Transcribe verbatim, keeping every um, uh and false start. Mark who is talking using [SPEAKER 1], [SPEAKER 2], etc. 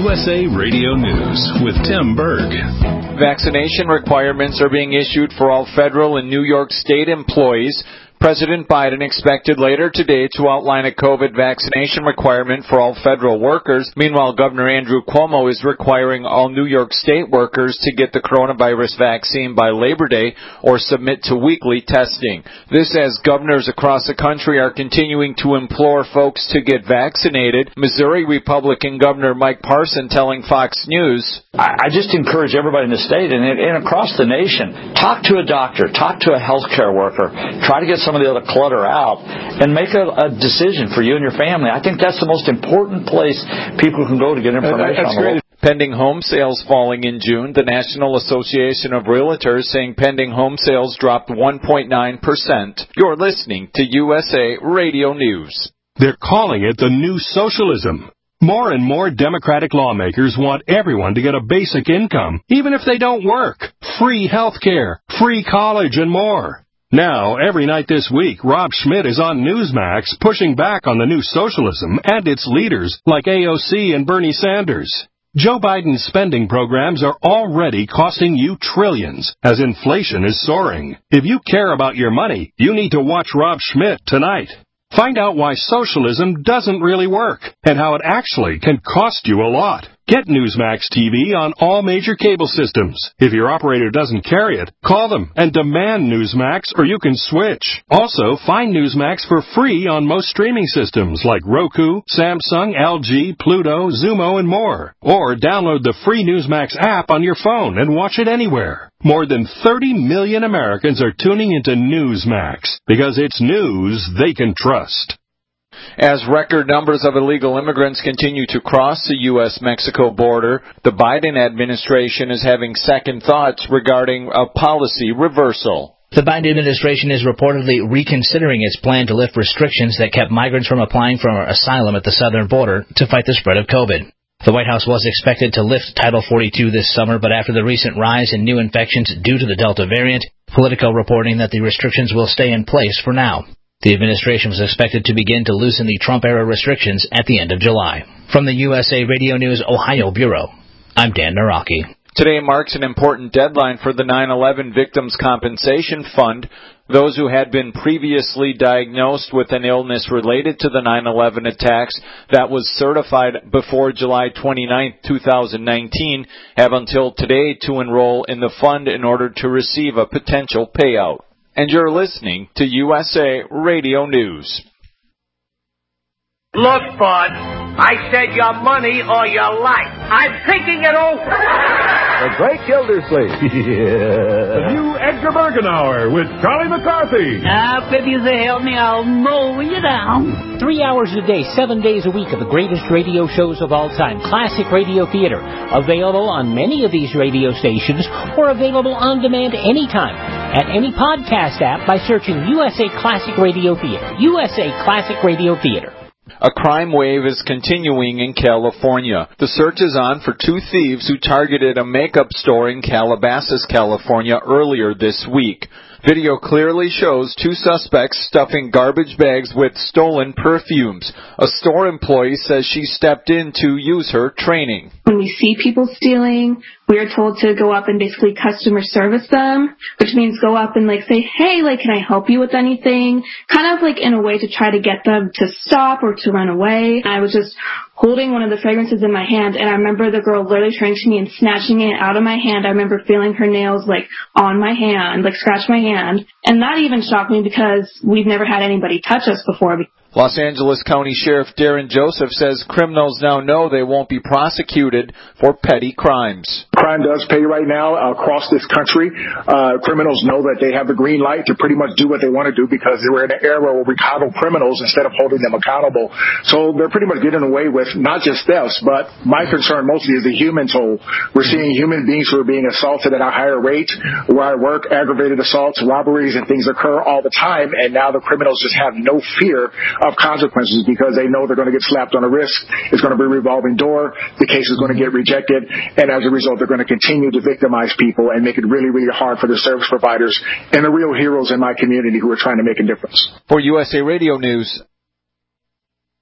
[SPEAKER 1] U S A Radio News with Tim Berg.
[SPEAKER 2] Vaccination requirements are being issued for all federal and New York State employees. President Biden expected later today to outline a COVID vaccination requirement for all federal workers. Meanwhile, Governor Andrew Cuomo is requiring all New York State workers to get the coronavirus vaccine by Labor Day or submit to weekly testing. This as governors across the country are continuing to implore folks to get vaccinated. Missouri Republican Governor Mike Parson telling Fox News,
[SPEAKER 3] I just encourage everybody in the state and, and across the nation, talk to a doctor, talk to a healthcare worker, try to get some some of the other clutter out, and make a, a decision for you and your family. I think that's the most important place people can go to get information
[SPEAKER 2] that's
[SPEAKER 3] on the
[SPEAKER 2] great. Pending home sales falling in June, the National Association of Realtors saying pending home sales dropped one point nine percent. You're listening to U S A Radio News.
[SPEAKER 4] They're calling it the new socialism. More and more Democratic lawmakers want everyone to get a basic income, even if they don't work. Free health care, free college, and more. Now, every night this week, Rob Schmidt is on Newsmax pushing back on the new socialism and its leaders like A O C and Bernie Sanders. Joe Biden's spending programs are already costing you trillions as inflation is soaring. If you care about your money, you need to watch Rob Schmidt tonight. Find out why socialism doesn't really work and how it actually can cost you a lot. Get Newsmax T V on all major cable systems. If your operator doesn't carry it, call them and demand Newsmax or you can switch. Also, find Newsmax for free on most streaming systems like Roku, Samsung, L G, Pluto, Zumo, and more. Or download the free Newsmax app on your phone and watch it anywhere. More than thirty million Americans are tuning into Newsmax because it's news they can trust.
[SPEAKER 2] As record numbers of illegal immigrants continue to cross the U S Mexico border, the Biden administration is having second thoughts regarding a policy reversal.
[SPEAKER 5] The Biden administration is reportedly reconsidering its plan to lift restrictions that kept migrants from applying for asylum at the southern border to fight the spread of COVID. The White House was expected to lift Title forty-two this summer, but after the recent rise in new infections due to the Delta variant, Politico reporting that the restrictions will stay in place for now. The administration was expected to begin to loosen the Trump-era restrictions at the end of July. From the U S A Radio News Ohio Bureau, I'm Dan Naraki.
[SPEAKER 2] Today marks an important deadline for the nine eleven Victims' Compensation Fund. Those who had been previously diagnosed with an illness related to the nine eleven attacks that was certified before July twenty-ninth, two thousand nineteen have until today to enroll in the fund in order to receive a potential payout. And you're listening to U S A Radio News.
[SPEAKER 6] Look, bud, I said your money or your life. I'm thinking it over.
[SPEAKER 7] The Great Gildersleeve. Yeah. The new Edgar Bergen Hour with Charlie McCarthy.
[SPEAKER 8] Now, if you say help me, I'll mow you down. Three hours a day, seven days a week of the greatest radio shows of all time. Classic Radio Theater. Available on many of these radio stations or available on demand anytime at any podcast app by searching U S A Classic Radio Theater. U S A Classic Radio Theater.
[SPEAKER 2] A crime wave is continuing in California. The search is on for two thieves who targeted a makeup store in Calabasas, California earlier this week. Video clearly shows two suspects stuffing garbage bags with stolen perfumes. A store employee says she stepped in to use her training.
[SPEAKER 9] When we see people stealing, we are told to go up and basically customer service them, which means go up and like say, hey, like, can I help you with anything? Kind of like in a way to try to get them to stop or to run away. I was just holding one of the fragrances in my hand, and I remember the girl literally turning to me and snatching it out of my hand. I remember feeling her nails like on my hand, like scratch my hand. And that even shocked me because we've never had anybody touch us before.
[SPEAKER 2] Los Angeles County Sheriff Darren Joseph says criminals now know they won't be prosecuted for petty crimes.
[SPEAKER 10] Crime does pay right now across this country. Uh, criminals know that they have the green light to pretty much do what they want to do because we're in an era where we coddle criminals instead of holding them accountable. So they're pretty much getting away with not just thefts, but my concern mostly is the human toll. We're seeing human beings who are being assaulted at a higher rate. Where I work, aggravated assaults, robberies, and things occur all the time, and now the criminals just have no fear of consequences because they know they're going to get slapped on the wrist. It's going to be a revolving door. The case is going to get rejected. And as a result, they're going to continue to victimize people and make it really, really hard for the service providers and the real heroes in my community who are trying to make a difference.
[SPEAKER 2] For U S A Radio News,